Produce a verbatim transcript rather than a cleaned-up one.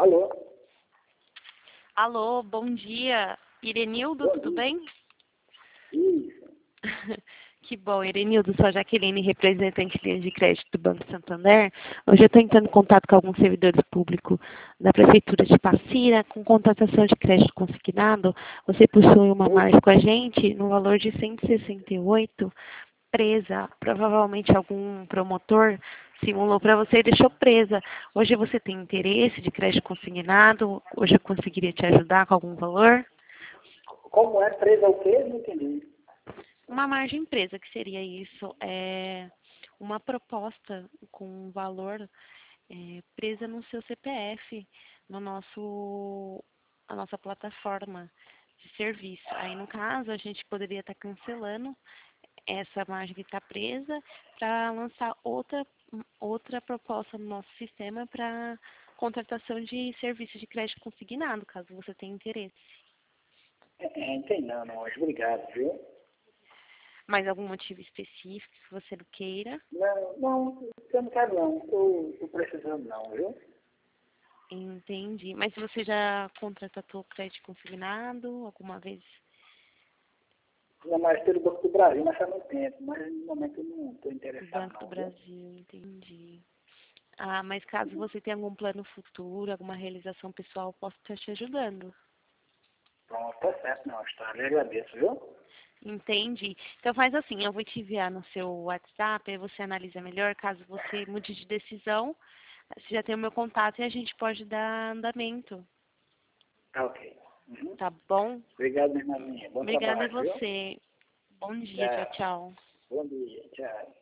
Alô? Alô, bom dia. Irenildo, Bom tudo dia. bem? Isso. Que bom, Irenildo, sou a Jaqueline, representante de linha de crédito do Banco Santander. Hoje eu estou entrando em contato com alguns servidores públicos da Prefeitura de Passira, com contratação de crédito consignado. Você possui uma margem com a gente no valor de cento e sessenta e oito, presa. Provavelmente algum promotor simulou para você e deixou presa. Hoje você tem interesse de crédito consignado? Hoje eu conseguiria te ajudar com algum valor? Como é presa o quê? Não entendi. Uma margem presa, que seria isso? É uma proposta com um valor é, presa no seu C P F, no nosso, a nossa plataforma de serviço. Aí, no caso, a gente poderia estar cancelando essa margem que está presa para lançar outra, outra proposta no nosso sistema para contratação de serviços de crédito consignado, caso você tenha interesse. É, é, entendi não, não, hoje. Obrigado, viu? Mais algum motivo específico que você não queira? Não, não, eu não quero não. Estou precisando não, viu? Entendi. Mas você já contratou crédito consignado alguma vez? Não, mais pelo Banco do Brasil, mas faz muito tempo. Mas no momento eu não estou interessado Banco do não, viu? Brasil, entendi. Ah, mas caso você tenha algum plano futuro, alguma realização pessoal, eu posso estar te ajudando. Pronto, tá certo, não, está. Eu agradeço, viu? Entendi. Então faz assim, eu vou te enviar no seu WhatsApp, aí você analisa melhor, caso você mude de decisão, você já tem o meu contato e a gente pode dar andamento, Tá ok. Uhum. tá bom? Obrigado, minha irmãzinha. Bom Obrigada a trabalho, viu? você. Bom dia, tchau, Tchau. tchau. Bom dia, tchau.